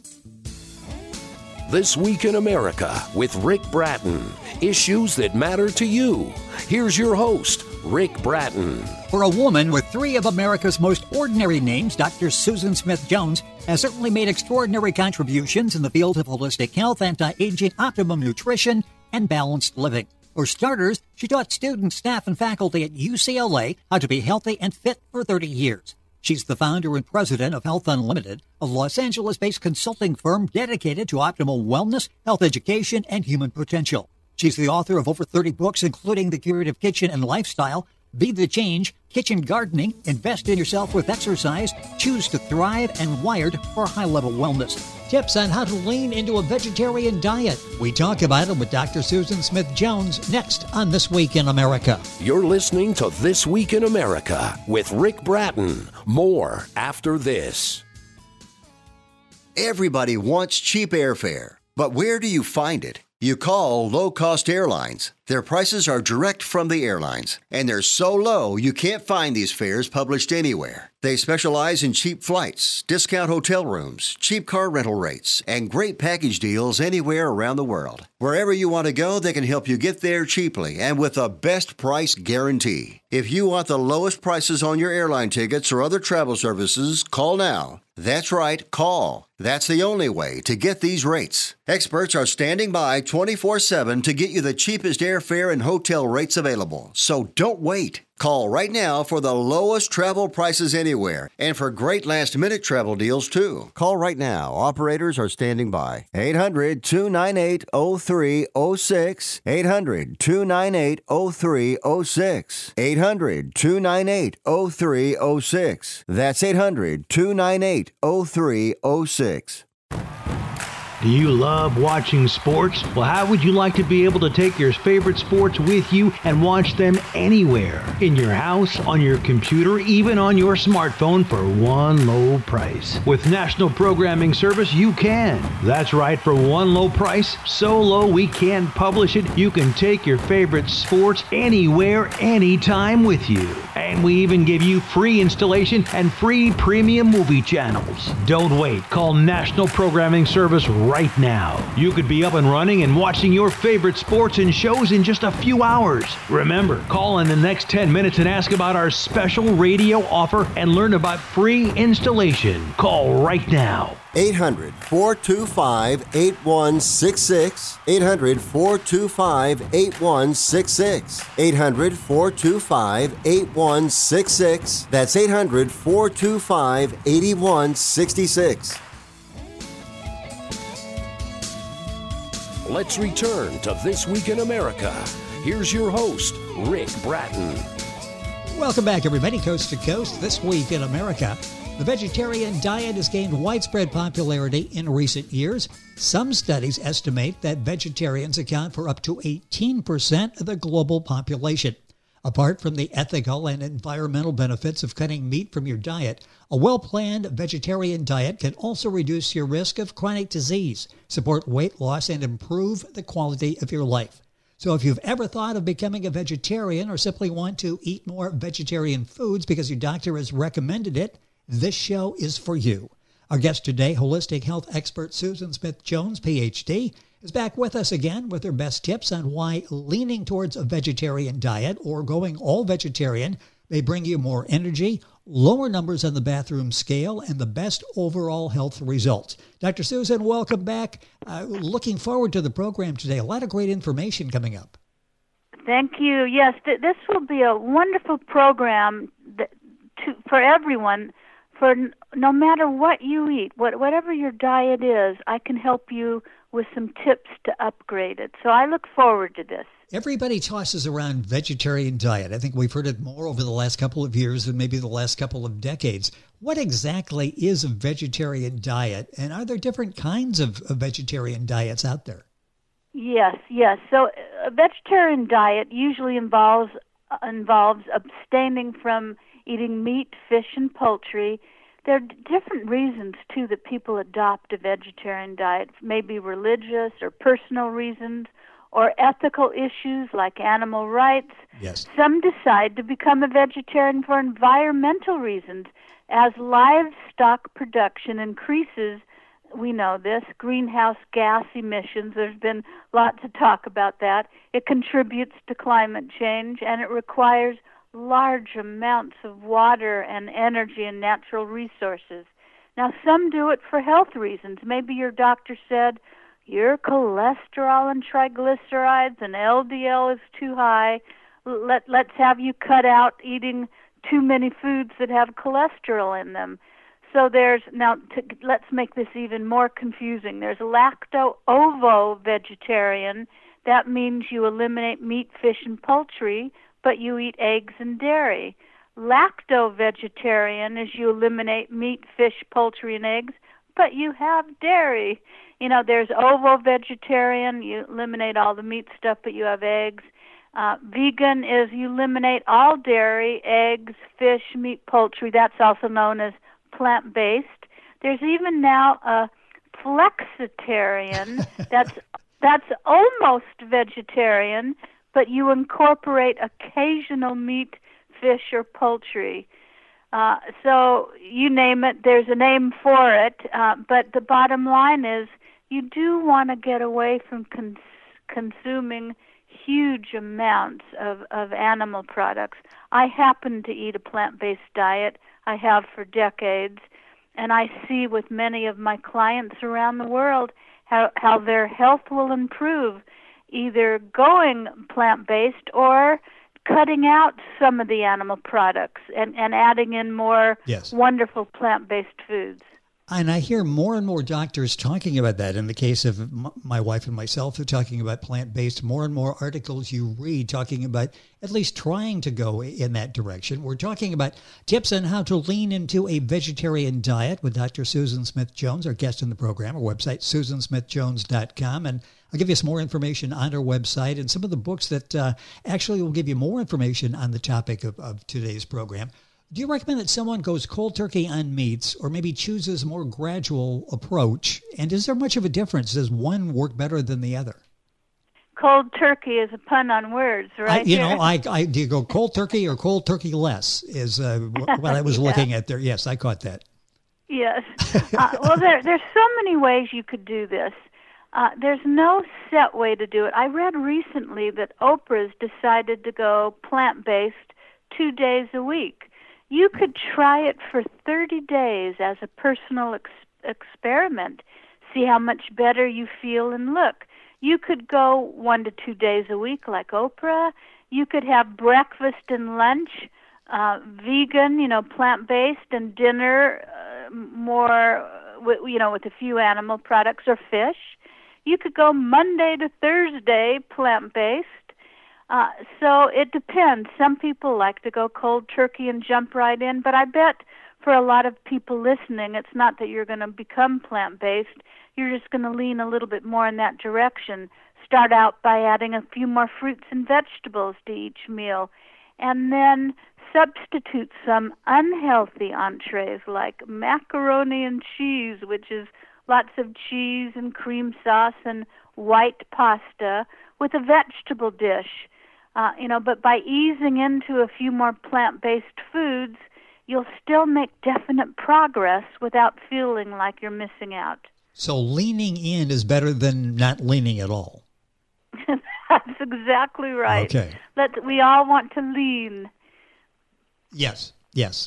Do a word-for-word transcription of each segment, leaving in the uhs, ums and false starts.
This Week in America with Rick Bratton. Issues that matter to you. Here's your host, Rick Bratton. For a woman with three of America's most ordinary names, Doctor Susan Smith Jones has certainly made extraordinary contributions in the field of holistic health, anti-aging, optimum nutrition, and balanced living. For starters, she taught students, staff, and faculty at U C L A how to be healthy and fit for thirty years. She's the founder and president of Health Unlimited, a Los Angeles-based consulting firm dedicated to optimal wellness, health education, and human potential. She's the author of over thirty books, including The Curative Kitchen and Lifestyle, Be the Change, Kitchen Gardening, Invest in Yourself with Exercise, Choose to Thrive, and Wired for High-Level Wellness. Tips on how to lean into a vegetarian diet. We talk about it with Doctor Susan Smith Jones next on This Week in America. You're listening to This Week in America with Rick Bratton. More after this. Everybody wants cheap airfare, but where do you find it? You call low-cost airlines. Their prices are direct from the airlines, and they're so low you can't find these fares published anywhere. They specialize in cheap flights, discount hotel rooms, cheap car rental rates, and great package deals anywhere around the world. Wherever you want to go, they can help you get there cheaply and with a best price guarantee. If you want the lowest prices on your airline tickets or other travel services, call now. That's right, call. That's the only way to get these rates. Experts are standing by twenty-four seven to get you the cheapest airfare and hotel rates available. So don't wait. Call right now for the lowest travel prices anywhere and for great last-minute travel deals, too. Call right now. Operators are standing by. eight hundred, two nine eight, oh three oh six. eight hundred, two nine eight, oh three oh six. eight hundred, two nine eight, oh three oh six. That's eight hundred, two nine eight, oh three oh six. Do you love watching sports? Well, how would you like to be able to take your favorite sports with you and watch them anywhere? In your house, on your computer, even on your smartphone for one low price. With National Programming Service, you can. That's right, for one low price, so low we can't publish it, you can take your favorite sports anywhere, anytime with you. And we even give you free installation and free premium movie channels. Don't wait. Call National Programming Service right now. You could be up and running and watching your favorite sports and shows in just a few hours. Remember, call in the next ten minutes and ask about our special radio offer and learn about free installation. Call right now. eight hundred, four two five, eight one six six. eight hundred, four two five, eight one six six. eight hundred, four two five, eight one six six. That's eight hundred, four two five, eight one six six. Let's return to This Week in America. Here's your host, Rick Bratton. Welcome back, everybody, coast to coast. This Week in America. The vegetarian diet has gained widespread popularity in recent years. Some studies estimate that vegetarians account for up to eighteen percent of the global population. Apart from the ethical and environmental benefits of cutting meat from your diet, a well-planned vegetarian diet can also reduce your risk of chronic disease, support weight loss, and improve the quality of your life. So if you've ever thought of becoming a vegetarian or simply want to eat more vegetarian foods because your doctor has recommended it, this show is for you. Our guest today, holistic health expert Susan Smith Jones, P H D, is back with us again with her best tips on why leaning towards a vegetarian diet or going all vegetarian may bring you more energy, lower numbers on the bathroom scale, and the best overall health results. Doctor Susan, welcome back. Uh, looking forward to the program today. A lot of great information coming up. Thank you. Yes, th- this will be a wonderful program that, to, for everyone. For n- no matter what you eat, what, whatever your diet is, I can help you with some tips to upgrade it. So I look forward to this. Everybody tosses around vegetarian diet. I think we've heard it more over the last couple of years than maybe the last couple of decades. What exactly is a vegetarian diet, and are there different kinds of, of vegetarian diets out there? Yes, yes. So a vegetarian diet usually involves involves abstaining from eating meat, fish, and poultry. There are different reasons, too, that people adopt a vegetarian diet, maybe religious or personal reasons, or ethical issues like animal rights. Yes. Some decide to become a vegetarian for environmental reasons. As livestock production increases, we know this, greenhouse gas emissions. There's been lots of talk about that. It contributes to climate change, and it requires large amounts of water and energy and natural resources. Now, some do it for health reasons. Maybe your doctor said your cholesterol and triglycerides and L D L is too high. Let, let's have you cut out eating too many foods that have cholesterol in them. So there's, now to, let's make this even more confusing. There's lacto-ovo vegetarian. That means you eliminate meat, fish, and poultry, but you eat eggs and dairy. Lacto-vegetarian is you eliminate meat, fish, poultry, and eggs, but you have dairy. You know, there's ovo-vegetarian, you eliminate all the meat stuff, but you have eggs. Uh, vegan is you eliminate all dairy, eggs, fish, meat, poultry. That's also known as plant-based. There's even now a flexitarian. that's that's almost vegetarian, but you incorporate occasional meat, fish, or poultry. Uh, so you name it, there's a name for it. Uh, but the bottom line is you do want to get away from cons- consuming huge amounts of, of animal products. I happen to eat a plant-based diet. I have for decades, and I see with many of my clients around the world how, how their health will improve either going plant-based or cutting out some of the animal products and, and adding in more yes. wonderful plant-based foods. And I hear more and more doctors talking about that. In the case of m- my wife and myself, who are talking about plant-based, more and more articles you read talking about at least trying to go in that direction. We're talking about tips on how to lean into a vegetarian diet with Doctor Susan Smith-Jones, our guest in the program. Our website, susan smith jones dot com. And I'll give you some more information on our website and some of the books that uh, actually will give you more information on the topic of, of today's program. Do you recommend that someone goes cold turkey on meats or maybe chooses a more gradual approach? And is there much of a difference? Does one work better than the other? Cold turkey is a pun on words, right? I, you here. know, I, I do you go cold turkey or cold turkey less is uh, what I was yeah. looking at there. Yes, I caught that. Yes. uh, well, there, there's so many ways you could do this. Uh, there's no set way to do it. I read recently that Oprah's decided to go plant-based two days a week. You could try it for thirty days as a personal ex- experiment, see how much better you feel and look. You could go one to two days a week like Oprah. You could have breakfast and lunch, uh, vegan, you know, plant-based, and dinner uh, more, uh, you know, with a few animal products or fish. You could go Monday to Thursday plant-based. Uh, so it depends. Some people like to go cold turkey and jump right in, but I bet for a lot of people listening, it's not that you're going to become plant-based. You're just going to lean a little bit more in that direction. Start out by adding a few more fruits and vegetables to each meal, and then substitute some unhealthy entrees like macaroni and cheese, which is lots of cheese and cream sauce and white pasta, with a vegetable dish. Uh, you know, but by easing into a few more plant-based foods, you'll still make definite progress without feeling like you're missing out. So leaning in is better than not leaning at all. That's exactly right. Okay. Let we all want to lean. Yes, yes.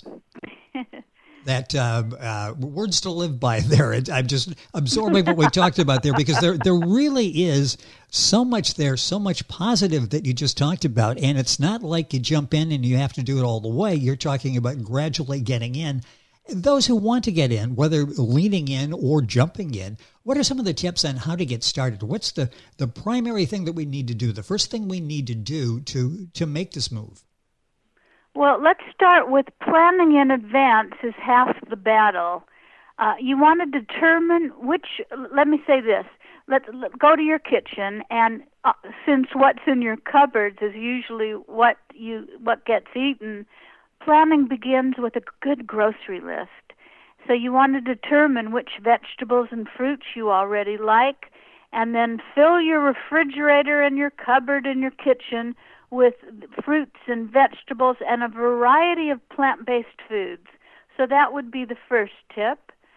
That uh, uh, words to live by there. It, I'm just absorbing what we talked about there because there there really is so much there, so much positive that you just talked about. And it's not like you jump in and you have to do it all the way. You're talking about gradually getting in. Those who want to get in, whether leaning in or jumping in, what are some of the tips on how to get started? What's the, the primary thing that we need to do, the first thing we need to do to, to make this move? Well, let's start with planning in advance is half the battle. Uh, you want to determine which, let me say this, let, let go to your kitchen, and uh, since what's in your cupboards is usually what you what gets eaten, planning begins with a good grocery list. So you want to determine which vegetables and fruits you already like, and then fill your refrigerator and your cupboard and your kitchen with fruits and vegetables and a variety of plant-based foods. So that would be the first tip.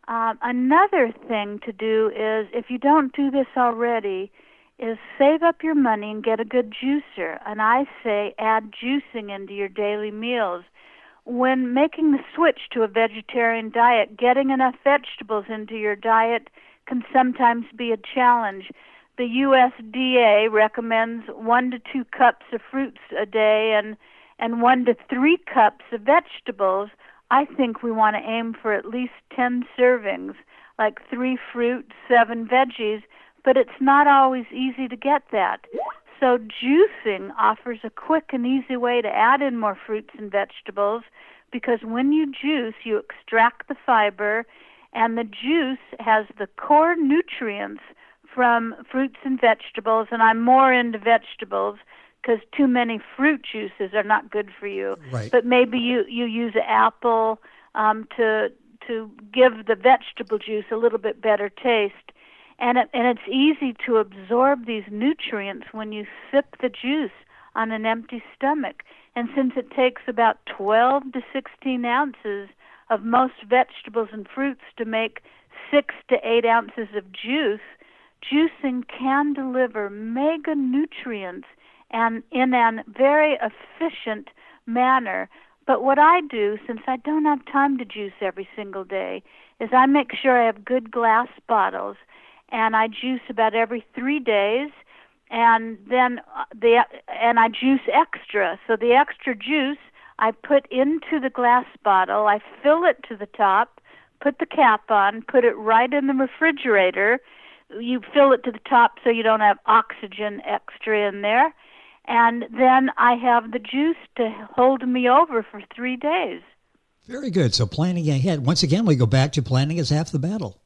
Um, another thing to do is, if you don't do this already, is save up your money and get a good juicer. And I say add juicing into your daily meals. When making the switch to a vegetarian diet, getting enough vegetables into your diet can sometimes be a challenge. The U S D A recommends one to two cups of fruits a day and, and one to three cups of vegetables. I think we want to aim for at least ten servings, like three fruits, seven veggies, but it's not always easy to get that. So juicing offers a quick and easy way to add in more fruits and vegetables, because when you juice, you extract the fiber, and the juice has the core nutrients from fruits and vegetables, and I'm more into vegetables because too many fruit juices are not good for you. Right. But maybe you, you use an apple um, to to give the vegetable juice a little bit better taste. And it, and it's easy to absorb these nutrients when you sip the juice on an empty stomach. And since it takes about twelve to sixteen ounces of most vegetables and fruits to make six to eight ounces of juice, juicing can deliver mega nutrients and in a very efficient manner. But what I do, since I don't have time to juice every single day, is I make sure I have good glass bottles, and I juice about every three days, and then the and I juice extra. So the extra juice I put into the glass bottle, I fill it to the top, put the cap on, put it right in the refrigerator. You fill it to the top so you don't have oxygen extra in there. And then I have the juice to hold me over for three days. Very good. So planning ahead. Once again, we go back to planning is half the battle.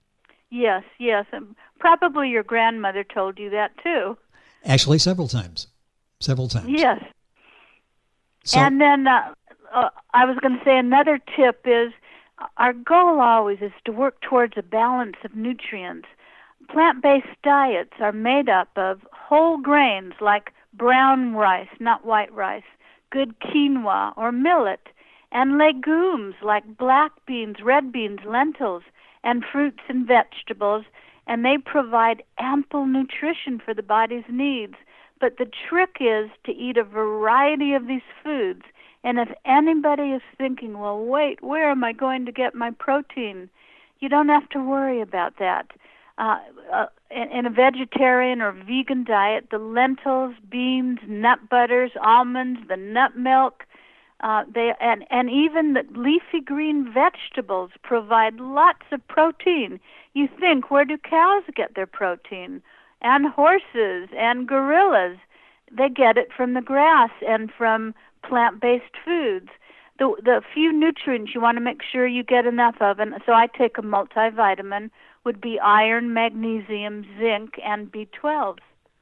Yes, yes. And probably your grandmother told you that too. Actually, several times. Several times. Yes. So, and then uh, uh, I was going to say another tip is our goal always is to work towards a balance of nutrients. Plant-based diets are made up of whole grains like brown rice, not white rice, good quinoa or millet, and legumes like black beans, red beans, lentils, and fruits and vegetables, and they provide ample nutrition for the body's needs. But the trick is to eat a variety of these foods. And if anybody is thinking, well, wait, where am I going to get my protein? You don't have to worry about that. Uh, uh, in, in a vegetarian or vegan diet, the lentils, beans, nut butters, almonds, the nut milk, uh, they and, and even the leafy green vegetables provide lots of protein. You think, where do cows get their protein? And horses and gorillas. They get it from the grass and from plant-based foods. The, the few nutrients you want to make sure you get enough of, and so I take a multivitamin, would be iron, magnesium, zinc, and B twelve.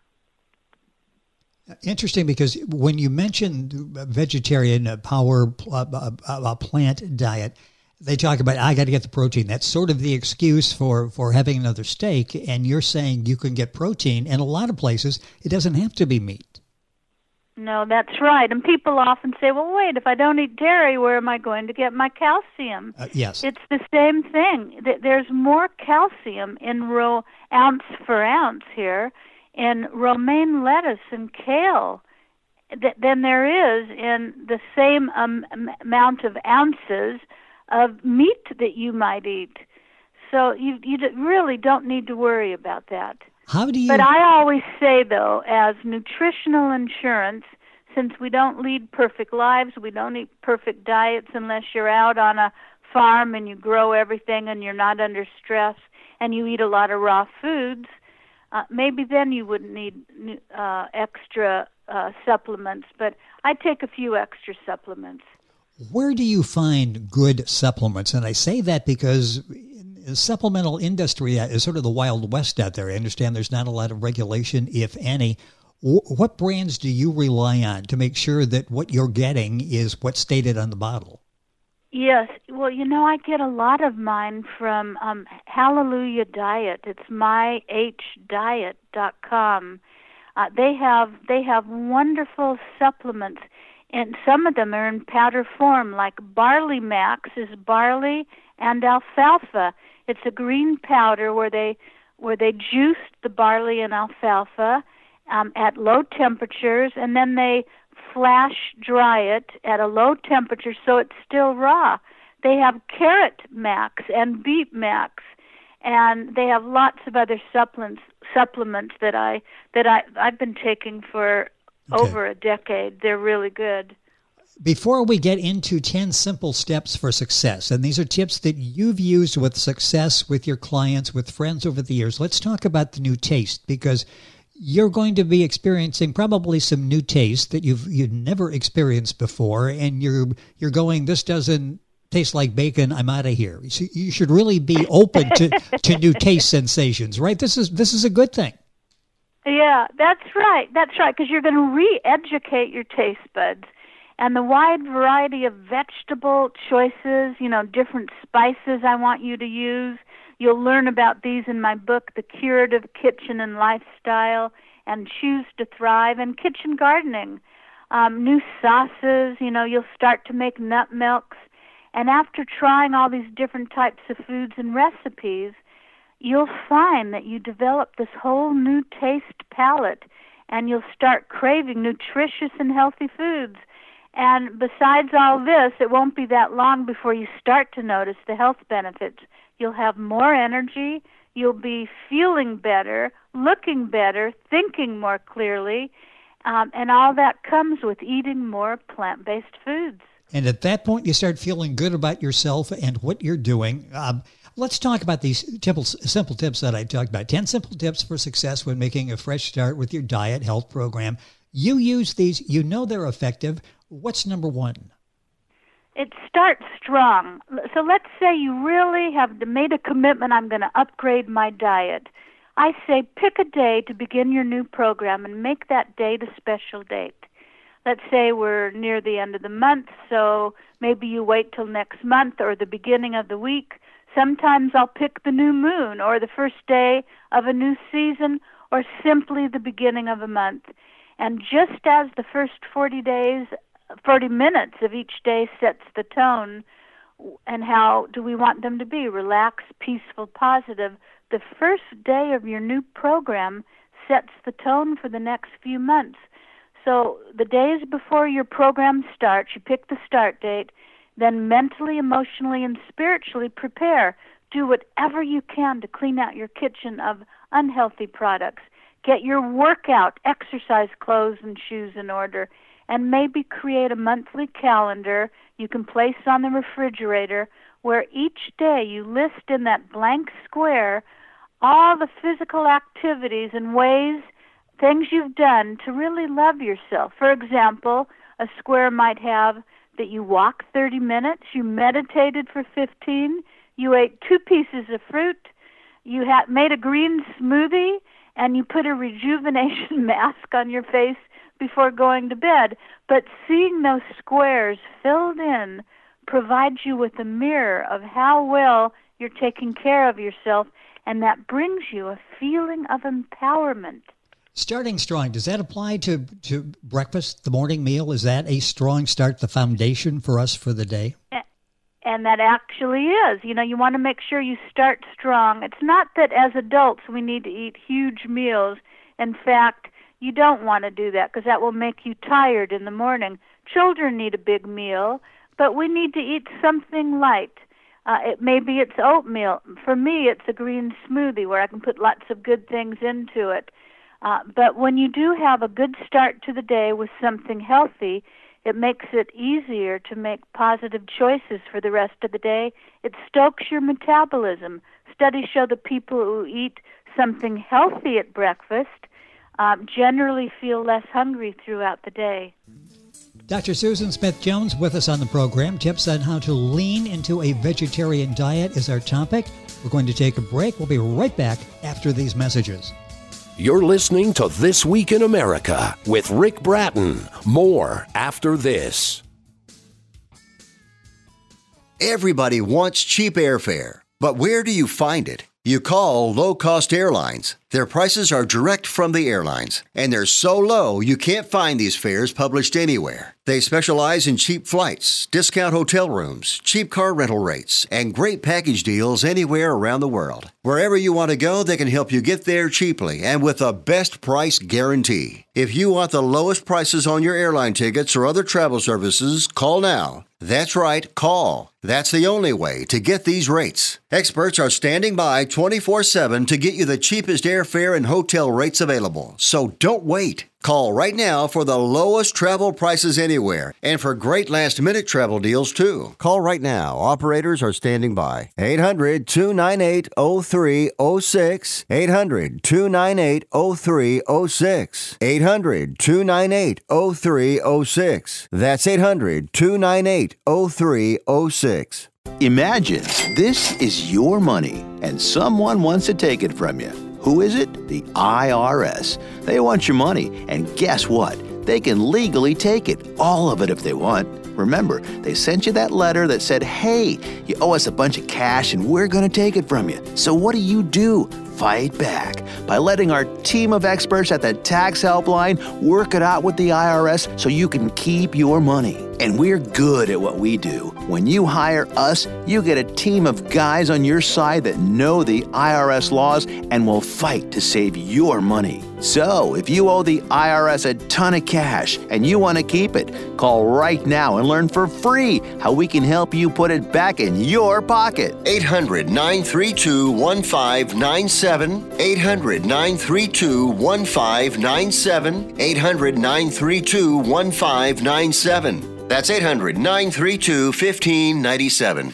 Interesting, because when you mentioned vegetarian uh, power uh, uh, plant diet, they talk about, I got to get the protein. That's sort of the excuse for, for having another steak, and you're saying you can get protein. In a lot of places, it doesn't have to be meat. No, that's right. And people often say, well, wait, if I don't eat dairy, where am I going to get my calcium? Uh, yes. It's the same thing. There's more calcium in ro- ounce for ounce here in romaine lettuce and kale than there is in the same um, amount of ounces of meat that you might eat. So you you really don't need to worry about that. How do you... But I always say, though, as nutritional insurance, since we don't lead perfect lives, we don't eat perfect diets unless you're out on a farm and you grow everything and you're not under stress and you eat a lot of raw foods, uh, maybe then you wouldn't need uh, extra uh, supplements. But I take a few extra supplements. Where do you find good supplements? And I say that because the supplemental industry is sort of the Wild West out there. I understand there's not a lot of regulation, if any. What brands do you rely on to make sure that what you're getting is what's stated on the bottle? Yes. Well, you know, I get a lot of mine from um, Hallelujah Diet. It's my h diet dot com. Uh, they have they have wonderful supplements and some of them are in powder form, like Barley Max is barley and alfalfa. It's a green powder where they where they juice the barley and alfalfa um, at low temperatures, and then they flash dry it at a low temperature so it's still raw. They have Carrot Max and Beet Max, and they have lots of other supplements supplements that I that I I've been taking for okay. over a decade. They're really good. Before we get into ten simple steps for success, and these are tips that you've used with success with your clients, with friends over the years, let's talk about the new taste, because you're going to be experiencing probably some new taste that you've you've never experienced before, and you're you're going, this doesn't taste like bacon, I'm out of here. So you should really be open to, to new taste sensations, right? This is this is a good thing. Yeah, that's right. That's right, because you're going to re-educate your taste buds. And the wide variety of vegetable choices, you know, different spices I want you to use. You'll learn about these in my book, The Curative Kitchen and Lifestyle, and Choose to Thrive, and Kitchen Gardening. Um, new sauces, you know, you'll start to make nut milks. And after trying all these different types of foods and recipes, you'll find that you develop this whole new taste palette, and you'll start craving nutritious and healthy foods. And besides all this, it won't be that long before you start to notice the health benefits. You'll have more energy, you'll be feeling better, looking better, thinking more clearly, um, and all that comes with eating more plant-based foods. And at that point, you start feeling good about yourself and what you're doing. Um, let's talk about these simple, simple tips that I talked about. ten simple tips for success when making a fresh start with your diet health program. You use these, you know they're effective. What's number one? It starts strong. So let's say you really have made a commitment, I'm going to upgrade my diet. I say pick a day to begin your new program and make that date a special date. Let's say we're near the end of the month, so maybe you wait till next month or the beginning of the week. Sometimes I'll pick the new moon or the first day of a new season or simply the beginning of a month. And just as the first forty days, forty minutes of each day sets the tone, and how do we want them to be? Relaxed, peaceful, positive. The first day of your new program sets the tone for the next few months. So the days before your program starts, you pick the start date, then mentally, emotionally, and spiritually prepare. Do whatever you can to clean out your kitchen of unhealthy products. Get your workout, exercise clothes and shoes in order, and maybe create a monthly calendar you can place on the refrigerator where each day you list in that blank square all the physical activities and ways, things you've done to really love yourself. For example, a square might have that you walked thirty minutes, you meditated for fifteen, you ate two pieces of fruit, you had made a green smoothie, and you put a rejuvenation mask on your face before going to bed. But seeing those squares filled in provides you with a mirror of how well you're taking care of yourself, and that brings you a feeling of empowerment. Starting strong, does that apply to, to breakfast, the morning meal? Is that a strong start, the foundation for us for the day? And that actually is. You know, you want to make sure you start strong. It's not that as adults we need to eat huge meals. In fact, you don't want to do that because that will make you tired in the morning. Children need a big meal, but we need to eat something light. Uh, it maybe it's oatmeal. For me, it's a green smoothie where I can put lots of good things into it. Uh, but when you do have a good start to the day with something healthy, it makes it easier to make positive choices for the rest of the day. It stokes your metabolism. Studies show that people who eat something healthy at breakfast um, generally feel less hungry throughout the day. Doctor Susan Smith-Jones with us on the program. Tips on how to lean into a vegetarian diet is our topic. We're going to take a break. We'll be right back after these messages. You're listening to This Week in America with Rick Bratton. More after this. Everybody wants cheap airfare, but where do you find it? You call Low Cost Airlines. Their prices are direct from the airlines, and they're so low you can't find these fares published anywhere. They specialize in cheap flights, discount hotel rooms, cheap car rental rates, and great package deals anywhere around the world. Wherever you want to go, they can help you get there cheaply and with a best price guarantee. If you want the lowest prices on your airline tickets or other travel services, call now. That's right, call. That's the only way to get these rates. Experts are standing by twenty-four seven to get you the cheapest airfare and hotel rates available. So don't wait. Call right now for the lowest travel prices anywhere and for great last-minute travel deals, too. Call right now. Operators are standing by. eight hundred, two nine eight, oh three oh six. eight hundred, two nine eight, oh three oh six. eight hundred, two nine eight, oh three oh six. That's eight hundred, two nine eight, oh three oh six. Imagine this is your money and someone wants to take it from you. Who is it? The I R S. They want your money, and guess what? They can legally take it, all of it if they want. Remember, they sent you that letter that said, hey, you owe us a bunch of cash and we're going to take it from you. So what do you do? Fight back by letting our team of experts at the Tax Helpline work it out with the I R S so you can keep your money. And we're good at what we do. When you hire us, you get a team of guys on your side that know the I R S laws and will fight to save your money. So, if you owe the I R S a ton of cash and you want to keep it, call right now and learn for free how we can help you put it back in your pocket. eight hundred, nine three two, one five nine seven. eight hundred, nine three two, one five nine seven. eight hundred, nine three two, one five nine seven. That's eight hundred, nine three two, one five nine seven.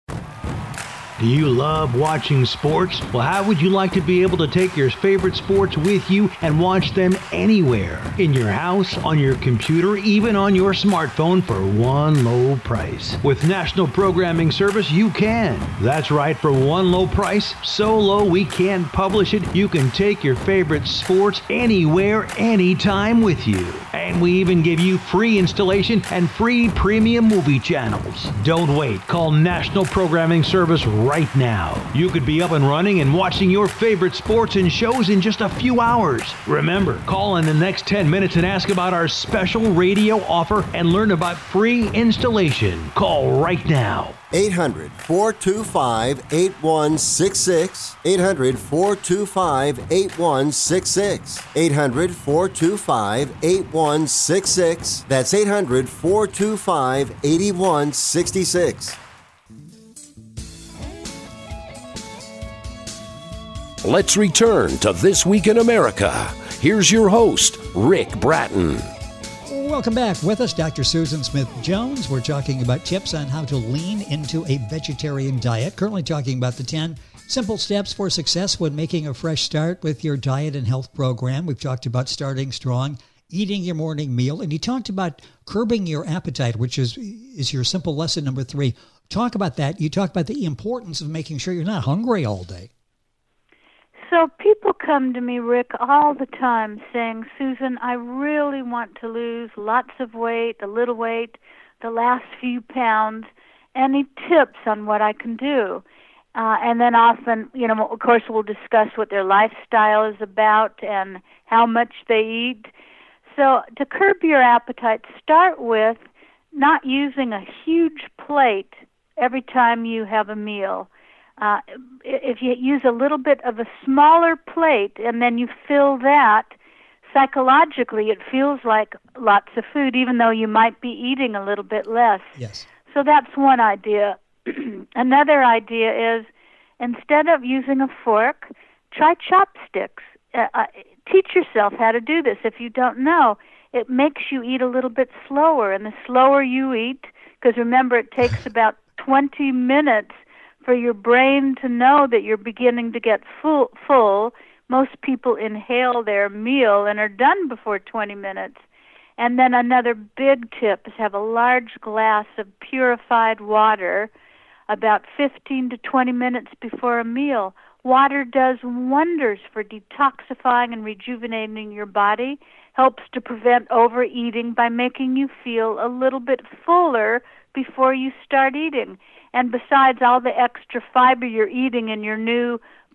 Do you love watching sports? Well, how would you like to be able to take your favorite sports with you and watch them anywhere? In your house, on your computer, even on your smartphone for one low price. With National Programming Service, you can. That's right, for one low price, so low we can't publish it, you can take your favorite sports anywhere, anytime with you. And we even give you free installation and free premium movie channels. Don't wait. Call National Programming Service right now. You could be up and running and watching your favorite sports and shows in just a few hours. Remember, call in the next ten minutes and ask about our special radio offer and learn about free installation. Call right now. eight hundred, four two five, eight one six six. eight hundred, four two five, eight one six six. eight hundred, four two five, eight one six six. That's eight hundred, four two five, eight one six six. Let's return to This Week in America. Here's your host, Rick Bratton. Welcome back. With us, Doctor Susan Smith-Jones. We're talking about tips on how to lean into a vegetarian diet. Currently talking about the ten simple steps for success when making a fresh start with your diet and health program. We've talked about starting strong, eating your morning meal, and you talked about curbing your appetite, which is, is your simple lesson number three. Talk about that. You talk about the importance of making sure you're not hungry all day. So people come to me, Rick, all the time saying, Susan, I really want to lose lots of weight, a little weight, the last few pounds. Any tips on what I can do? Uh, and then often, you know, of course, we'll discuss what their lifestyle is about and how much they eat. So to curb your appetite, start with not using a huge plate every time you have a meal. Uh, if you use a little bit of a smaller plate and then you fill that, psychologically it feels like lots of food, even though you might be eating a little bit less. Yes. So that's one idea. Another idea is, instead of using a fork, try chopsticks. Uh, uh, teach yourself how to do this. If you don't know, it makes you eat a little bit slower. And the slower you eat, because remember, it takes about twenty minutes for your brain to know that you're beginning to get full, full. Most people inhale their meal and are done before twenty minutes. And then another big tip is have a large glass of purified water about fifteen to twenty minutes before a meal. Water does wonders for detoxifying and rejuvenating your body, helps to prevent overeating by making you feel a little bit fuller before you start eating. And besides all the extra fiber you're eating in your new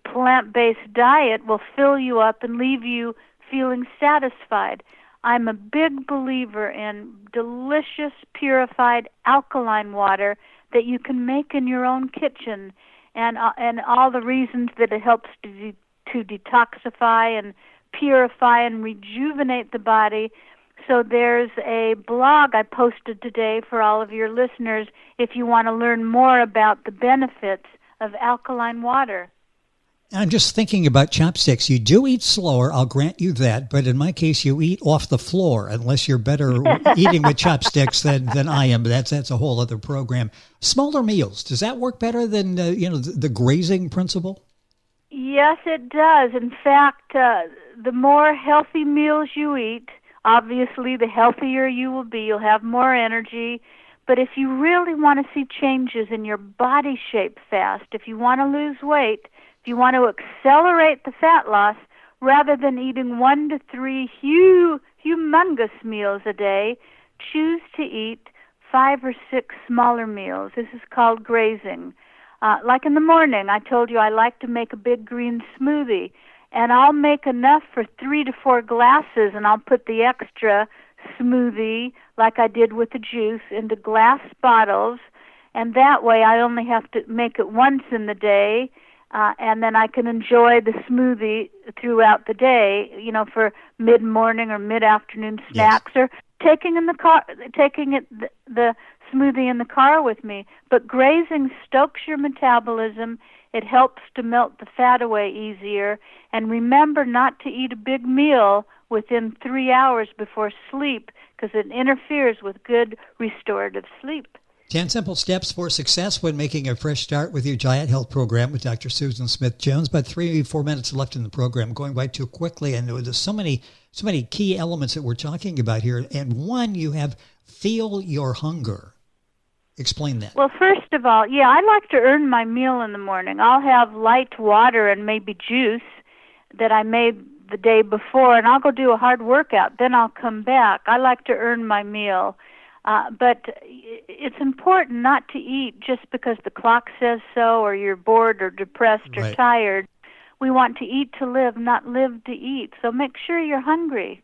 plant-based diet will fill you up and leave you feeling satisfied. I'm a big believer in delicious, purified alkaline water that you can make in your own kitchen, and uh, and all the reasons that it helps to de- to detoxify and purify and rejuvenate the body. So there's a blog I posted today for all of your listeners if you want to learn more about the benefits of alkaline water. I'm just thinking about chopsticks. You do eat slower, I'll grant you that, but in my case, you eat off the floor, unless you're better eating with chopsticks than, than I am. But that's that's a whole other program. Smaller meals, does that work better than uh, you know the, the grazing principle? Yes, it does. In fact, uh, the more healthy meals you eat, obviously the healthier you will be. You'll have more energy. But if you really want to see changes in your body shape fast, if you want to lose weight, if you want to accelerate the fat loss, rather than eating one to three huge, humongous meals a day, choose to eat five or six smaller meals. This is called grazing. Uh, like in the morning, I told you I like to make a big green smoothie, and I'll make enough for three to four glasses, and I'll put the extra smoothie, like I did with the juice, into glass bottles, and that way I only have to make it once in the day, Uh, and then I can enjoy the smoothie throughout the day, you know, for mid-morning or mid-afternoon snacks, yes. Or taking in the car, taking it the, the smoothie in the car with me. But grazing stokes your metabolism. It helps to melt the fat away easier. And remember not to eat a big meal within three hours before sleep, because it interferes with good restorative sleep. ten simple steps for success when making a fresh start with your Diet Health program with Doctor Susan Smith-Jones. About three, four minutes left in the program, going by too quickly. And there's so many, so many key elements that we're talking about here. And one, you have feel your hunger. Explain that. Well, first of all, yeah, I like to earn my meal in the morning. I'll have light water and maybe juice that I made the day before, and I'll go do a hard workout. Then I'll come back. I like to earn my meal. Uh, but it's important not to eat just because the clock says so, or you're bored or depressed or right. tired. We want to eat to live, not live to eat. So make sure you're hungry.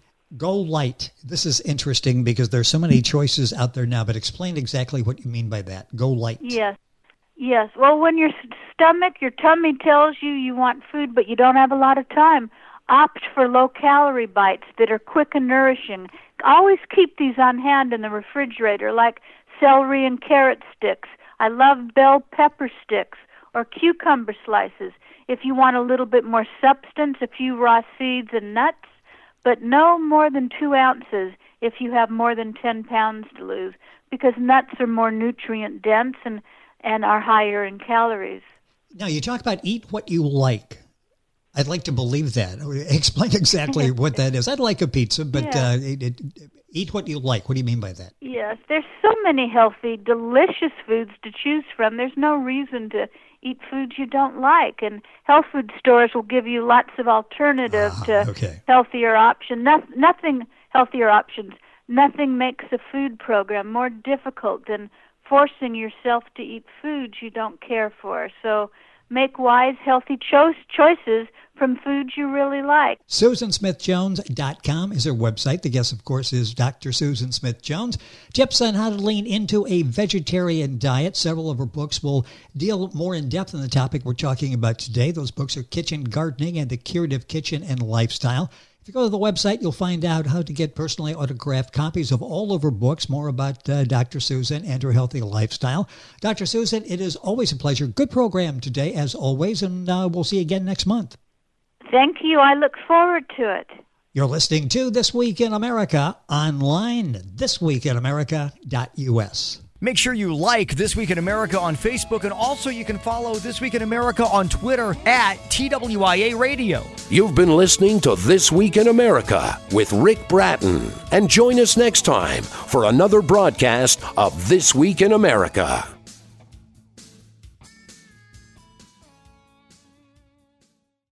Go light. This is interesting because there's so many choices out there now, but explain exactly what you mean by that. Go light. Yes. Yes. Well, when your stomach, your tummy tells you you want food, but you don't have a lot of time, opt for low-calorie bites that are quick and nourishing. Always keep these on hand in the refrigerator, like celery and carrot sticks. I love bell pepper sticks or cucumber slices. If you want a little bit more substance, a few raw seeds and nuts, but no more than two ounces if you have more than ten pounds to lose, because nuts are more nutrient dense and, and are higher in calories. Now, you talk about eat what you like. I'd like to believe that. Explain exactly what that is. I'd like a pizza, but yeah. uh, it, it, eat what you like. What do you mean by that? Yes, there's so many healthy, delicious foods to choose from. There's no reason to eat foods you don't like. And health food stores will give you lots of alternatives ah, to okay. healthier options. No, nothing healthier options. Nothing makes a food program more difficult than forcing yourself to eat foods you don't care for. So make wise, healthy cho- choices from foods you really like. Susan Smith Jones dot com is her website. The guest, of course, is Doctor Susan Smith-Jones. Tips on how to lean into a vegetarian diet. Several of her books will deal more in depth on the topic we're talking about today. Those books are Kitchen Gardening and The Curative Kitchen and Lifestyle. If you go to the website, you'll find out how to get personally autographed copies of all of her books, more about uh, Doctor Susan and her healthy lifestyle. Doctor Susan, it is always a pleasure. Good program today, as always, and uh, we'll see you again next month. Thank you. I look forward to it. You're listening to This Week in America online, this week in america dot u s. Make sure you like This Week in America on Facebook, and also you can follow This Week in America on Twitter at T W I A Radio. You've been listening to This Week in America with Rick Bratton. And join us next time for another broadcast of This Week in America.